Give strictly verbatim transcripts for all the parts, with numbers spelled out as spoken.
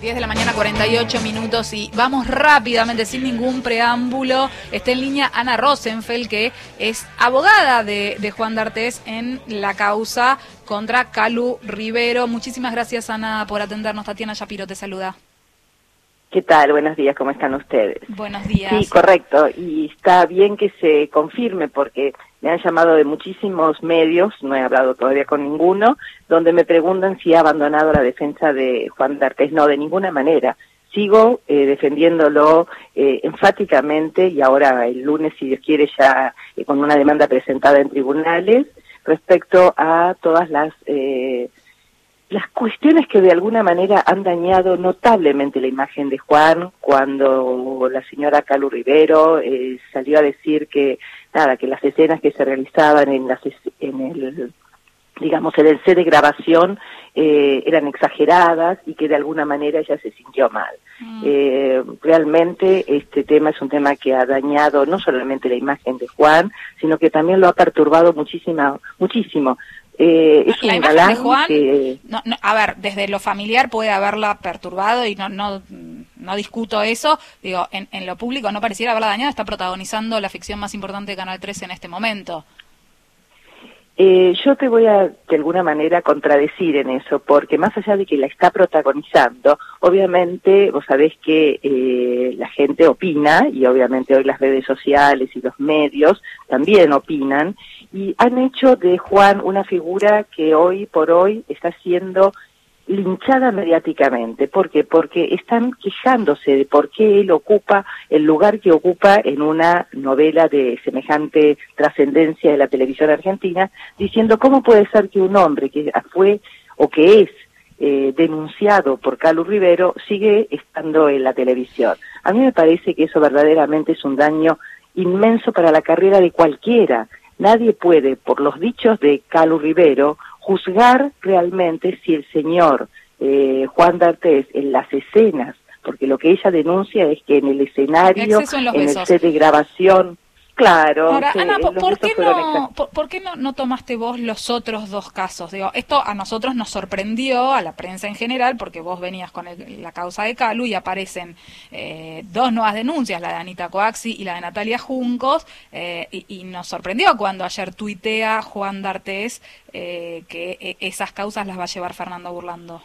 diez de la mañana, cuarenta y ocho minutos, y vamos rápidamente, sin ningún preámbulo. Está en línea Ana Rosenfeld, que es abogada de, de Juan D'Artés en la causa contra Calu Rivero. Muchísimas gracias, Ana, por atendernos. Tatiana Shapiro te saluda. ¿Qué tal? Buenos días, ¿cómo están ustedes? Buenos días. Sí, correcto, y está bien que se confirme porque me han llamado de muchísimos medios, no he hablado todavía con ninguno, donde me preguntan si he abandonado la defensa de Juan D'Artés. No, de ninguna manera. Sigo eh, defendiéndolo eh, enfáticamente, y ahora el lunes, si Dios quiere, ya eh, con una demanda presentada en tribunales respecto a todas las... Eh, las cuestiones que de alguna manera han dañado notablemente la imagen de Juan, cuando la señora Calu Rivero eh, salió a decir que nada, que las escenas que se realizaban en las en el digamos en el set de grabación eh, eran exageradas y que de alguna manera ella se sintió mal. Mm. Eh, realmente este tema es un tema que ha dañado no solamente la imagen de Juan, sino que también lo ha perturbado muchísimo, muchísimo. Eh, es la un imagen galán de Juan, que... no, no, a ver, desde lo familiar puede haberla perturbado y no no no discuto eso. Digo, en, en lo público no pareciera haberla dañado. Está protagonizando la ficción más importante de Canal trece en este momento. Eh, yo te voy a, de alguna manera, contradecir en eso, porque más allá de que la está protagonizando, obviamente vos sabés que eh, la gente opina, y obviamente hoy las redes sociales y los medios también opinan, y han hecho de Juan una figura que hoy por hoy está siendo linchada mediáticamente. ¿Por qué? Porque están quejándose de por qué él ocupa el lugar que ocupa en una novela de semejante trascendencia de la televisión argentina, diciendo cómo puede ser que un hombre que fue o que es eh, denunciado por Calu Rivero sigue estando en la televisión. A mí me parece que eso verdaderamente es un daño inmenso para la carrera de cualquiera. Nadie puede, por los dichos de Calu Rivero, juzgar realmente si el señor eh, Juan D'Artés en las escenas, porque lo que ella denuncia es que en el escenario, en, en el set de grabación, claro. Ahora, que Ana, ¿por, ¿por, qué no, exa- por, ¿por qué no, no tomaste vos los otros dos casos? Digo, esto a nosotros nos sorprendió, a la prensa en general, porque vos venías con el, la causa de Calu y aparecen eh, dos nuevas denuncias, la de Anita Coaxi y la de Natalia Juncos, eh, y, y nos sorprendió cuando ayer tuitea Juan D'Artés eh, que eh, esas causas las va a llevar Fernando Burlando.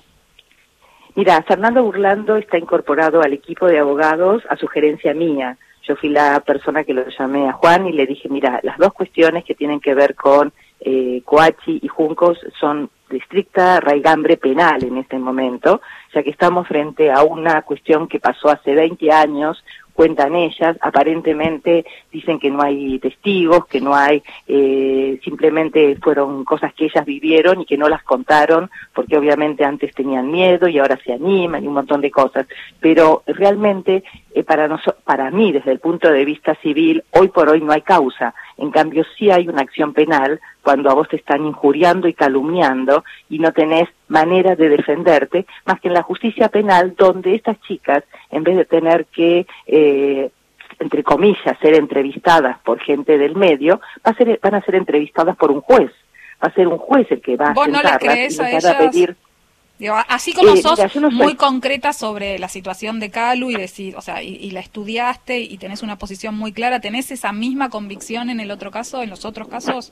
Mira, Fernando Burlando está incorporado al equipo de abogados a sugerencia mía. Yo fui la persona que lo llamé a Juan y le dije, mira, las dos cuestiones que tienen que ver con eh, Coaxi y Juncos son de estricta raigambre penal en este momento, ya que estamos frente a una cuestión que pasó hace veinte años, cuentan ellas, aparentemente dicen que no hay testigos, que no hay, eh, simplemente fueron cosas que ellas vivieron y que no las contaron, porque obviamente antes tenían miedo y ahora se animan y un montón de cosas. Pero realmente, eh, para, noso- para mí, desde el punto de vista civil, hoy por hoy no hay causa. En cambio, sí hay una acción penal cuando a vos te están injuriando y calumniando y no tenés manera de defenderte, más que en la justicia penal, donde estas chicas, en vez de tener que, eh, entre comillas, ser entrevistadas por gente del medio, va a ser, van a ser entrevistadas por un juez. Va a ser un juez el que va a ¿Vos no les sentarlas creés y a les van a ellas? pedir... Digo, así como Eh, sos mira, yo no soy- muy concreta sobre la situación de Calu y decir, o sea, y, y la estudiaste y tenés una posición muy clara, ¿tenés esa misma convicción en el otro caso, en los otros casos?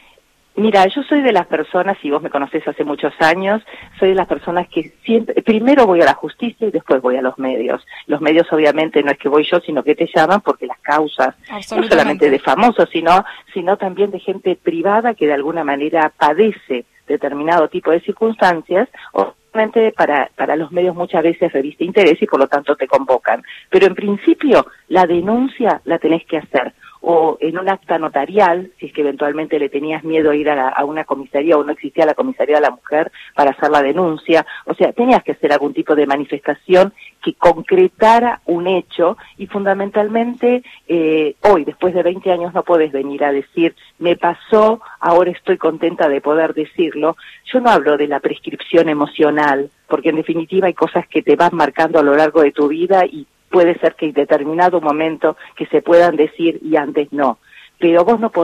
Mira, yo soy de las personas, y vos me conocés hace muchos años, soy de las personas que siempre, primero voy a la justicia y después voy a los medios. Los medios obviamente no es que voy yo, sino que te llaman porque las causas, no solamente de famosos, sino, sino también de gente privada que de alguna manera padece determinado tipo de circunstancias, obviamente para, para los medios muchas veces reviste interés y por lo tanto te convocan. Pero en principio la denuncia la tenés que hacer o en un acta notarial, si es que eventualmente le tenías miedo a ir a, la, a una comisaría o no existía la comisaría de la mujer para hacer la denuncia, o sea, tenías que hacer algún tipo de manifestación que concretara un hecho y fundamentalmente eh, hoy, después de veinte años, no podés venir a decir, me pasó, ahora estoy contenta de poder decirlo. Yo no hablo de la prescripción emocional, porque en definitiva hay cosas que te van marcando a lo largo de tu vida y puede ser que en determinado momento que se puedan decir y antes no. Pero vos no podés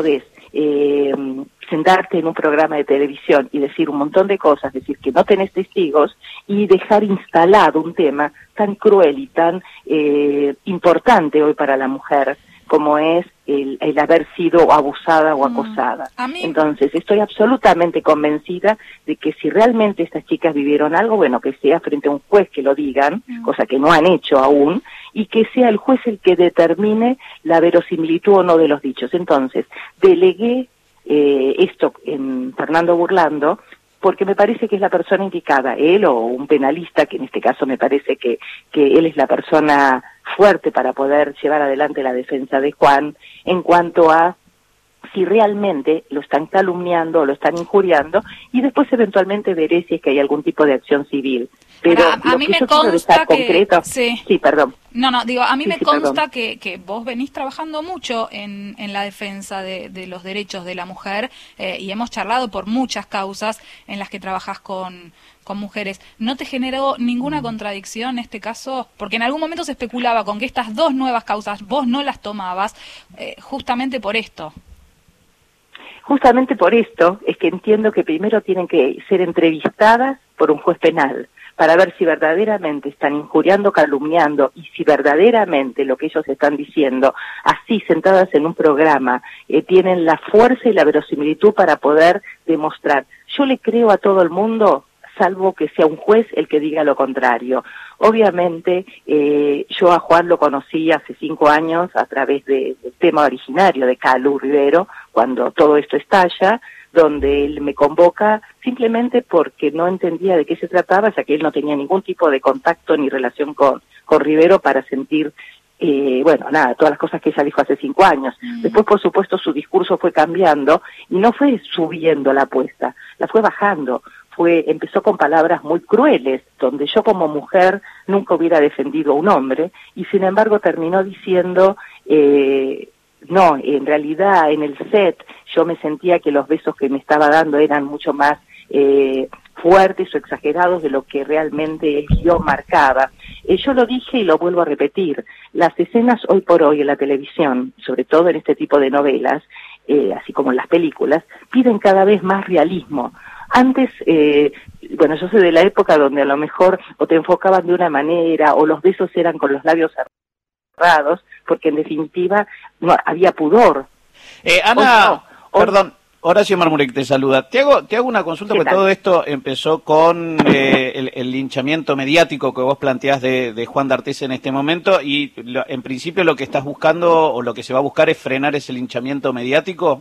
eh, sentarte en un programa de televisión y decir un montón de cosas, decir que no tenés testigos y dejar instalado un tema tan cruel y tan eh, importante hoy para la mujer como es el, el haber sido abusada o acosada. Mm, a mí... Entonces, estoy absolutamente convencida de que si realmente estas chicas vivieron algo, bueno, que sea frente a un juez que lo digan, mm. cosa que no han hecho aún, y que sea el juez el que determine la verosimilitud o no de los dichos. Entonces, delegué eh, esto en Fernando Burlando, porque me parece que es la persona indicada, él o un penalista, que en este caso me parece que, que él es la persona fuerte para poder llevar adelante la defensa de Juan, en cuanto a si realmente lo están calumniando o lo están injuriando, y después eventualmente veré si es que hay algún tipo de acción civil. Pero Ahora, a, a lo mí que me yo consta que... concreto... Sí. sí, perdón. No, no, digo, a mí sí, me sí, consta que, que vos venís trabajando mucho en, en la defensa de, de los derechos de la mujer eh, y hemos charlado por muchas causas en las que trabajás con, con mujeres. ¿No te generó ninguna contradicción en este caso? Porque en algún momento se especulaba con que estas dos nuevas causas vos no las tomabas eh, justamente por esto. Justamente por esto es que entiendo que primero tienen que ser entrevistadas por un juez penal para ver si verdaderamente están injuriando, calumniando y si verdaderamente lo que ellos están diciendo, así sentadas en un programa, eh, tienen la fuerza y la verosimilitud para poder demostrar. Yo le creo a todo el mundo, salvo que sea un juez el que diga lo contrario. Obviamente, eh, yo a Juan lo conocí hace cinco años a través de, del tema originario de Calu Rivero, cuando todo esto estalla, donde él me convoca simplemente porque no entendía de qué se trataba, ya que él no tenía ningún tipo de contacto ni relación con, con Rivero para sentir, eh, bueno, nada, todas las cosas que ella dijo hace cinco años. Mm. Después, por supuesto, su discurso fue cambiando y no fue subiendo la apuesta, la fue bajando. Fue, empezó con palabras muy crueles, donde yo como mujer nunca hubiera defendido a un hombre, y sin embargo terminó diciendo, eh, no, en realidad en el set yo me sentía que los besos que me estaba dando eran mucho más eh, fuertes o exagerados de lo que realmente yo marcaba. Eh, yo lo dije y lo vuelvo a repetir, las escenas hoy por hoy en la televisión, sobre todo en este tipo de novelas, eh, así como en las películas, piden cada vez más realismo. Antes, eh, bueno, yo soy de la época donde a lo mejor o te enfocaban de una manera o los besos eran con los labios cerrados, porque en definitiva no había pudor. Eh, Ana, no, o... perdón, Horacio Marmurek te saluda. Te hago, te hago una consulta, porque todo esto empezó con eh, el, el linchamiento mediático que vos planteás de, de Juan D'Artés en este momento, y lo, en principio lo que estás buscando o lo que se va a buscar es frenar ese linchamiento mediático.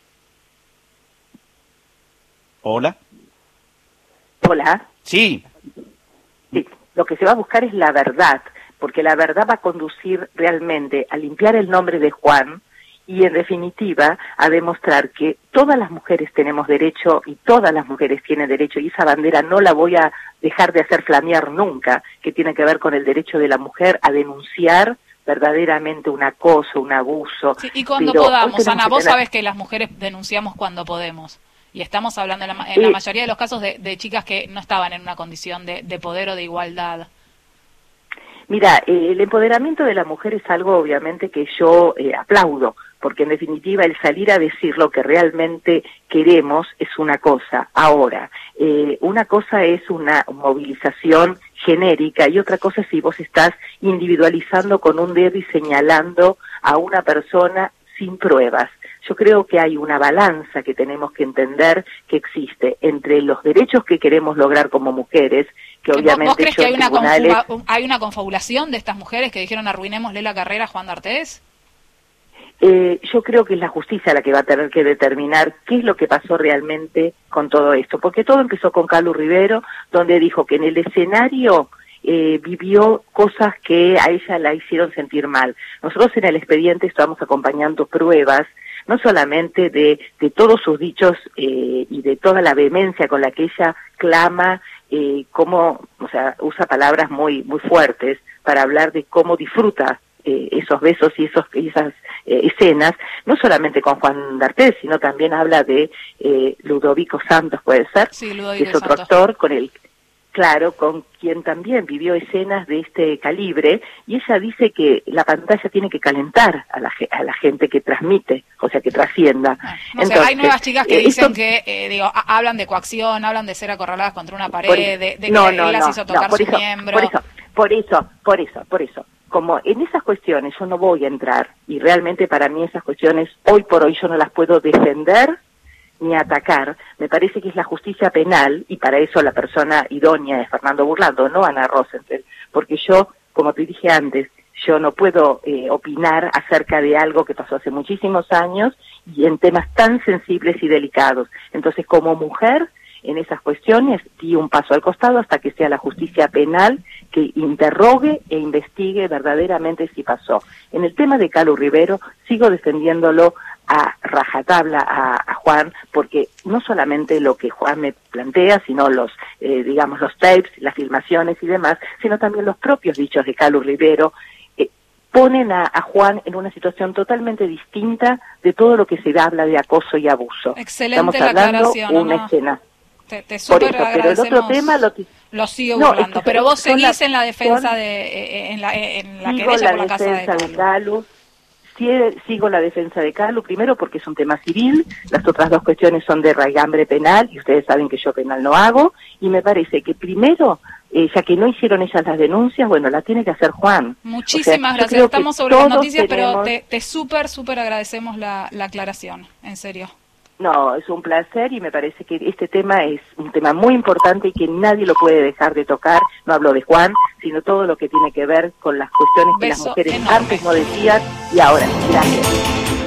¿Hola? Hola. Sí. Sí, lo que se va a buscar es la verdad, porque la verdad va a conducir realmente a limpiar el nombre de Juan y, en definitiva, a demostrar que todas las mujeres tenemos derecho y todas las mujeres tienen derecho, y esa bandera no la voy a dejar de hacer flamear nunca, que tiene que ver con el derecho de la mujer a denunciar verdaderamente un acoso, un abuso. Sí, y cuando podamos, Ana, vos tener... sabés que las mujeres denunciamos cuando podemos. Y estamos hablando en la, en la mayoría de los casos de, de chicas que no estaban en una condición de, de poder o de igualdad. Mira, eh, el empoderamiento de la mujer es algo obviamente que yo eh, aplaudo, porque en definitiva el salir a decir lo que realmente queremos es una cosa. Ahora, eh, una cosa es una movilización genérica y otra cosa es si vos estás individualizando con un dedo y señalando a una persona sin pruebas. Yo creo que hay una balanza que tenemos que entender que existe entre los derechos que queremos lograr como mujeres, que obviamente... ¿Vos crees yo que hay una, tribunales... confuga, hay una confabulación de estas mujeres que dijeron arruinémosle la carrera a Juan D'Artés? Eh, yo creo que es la justicia la que va a tener que determinar qué es lo que pasó realmente con todo esto, porque todo empezó con Calu Rivero, donde dijo que en el escenario... Eh, vivió cosas que a ella la hicieron sentir mal. Nosotros en el expediente estamos acompañando pruebas, no solamente de, de todos sus dichos eh, y de toda la vehemencia con la que ella clama, eh, cómo, o sea, usa palabras muy muy fuertes para hablar de cómo disfruta eh, esos besos y esos esas eh, escenas, no solamente con Juan D'Artés, sino también habla de eh, Ludovico Santos, puede ser, sí, Ludovico que es otro Santos. actor con el claro, con quien también vivió escenas de este calibre, y ella dice que la pantalla tiene que calentar a la, a la gente que transmite, o sea, que trascienda. Ah, no Entonces, sé, hay nuevas chicas que eh, dicen esto, que, eh, digo, a, hablan de coacción, hablan de ser acorraladas contra una pared, por, de, de no, que no, él las no, hizo tocar no, por su eso, miembro. Por eso, por eso, por eso, por eso. Como en esas cuestiones yo no voy a entrar, y realmente para mí esas cuestiones, hoy por hoy yo no las puedo defender ni atacar, me parece que es la justicia penal, y para eso la persona idónea es Fernando Burlando, no Ana Rosenfeld, porque yo, como te dije antes, yo no puedo eh, opinar acerca de algo que pasó hace muchísimos años y en temas tan sensibles y delicados. Entonces, como mujer, en esas cuestiones, di un paso al costado hasta que sea la justicia penal que interrogue e investigue verdaderamente si pasó. En el tema de Calu Rivero, sigo defendiéndolo a rajatabla a, a Juan, porque no solamente lo que Juan me plantea, sino los, eh, digamos, los tapes, las filmaciones y demás, sino también los propios dichos de Calu Rivero, eh, ponen a, a Juan en una situación totalmente distinta de todo lo que se habla de acoso y abuso. Excelente Estamos la hablando aclaración, una ¿no? escena. Te, te Por eso, pero el otro tema lo, lo sigo no, burlando, es que pero vos seguís la, en la defensa son, de eh, en la en la sigo querella la por la casa de Calu. de Calu. Sí, sigo la defensa de Calu, primero porque es un tema civil, las otras dos cuestiones son de raigambre penal, y ustedes saben que yo penal no hago, y me parece que primero, eh, ya que no hicieron ellas las denuncias, bueno, la tiene que hacer Juan. Muchísimas o sea, gracias, estamos sobre las noticias, tenemos... pero te, te súper, súper agradecemos la, la aclaración, en serio. No, es un placer, y me parece que este tema es un tema muy importante y que nadie lo puede dejar de tocar. No hablo de Juan, sino todo lo que tiene que ver con las cuestiones que Beso las mujeres enorme. Antes no decían y ahora. Gracias.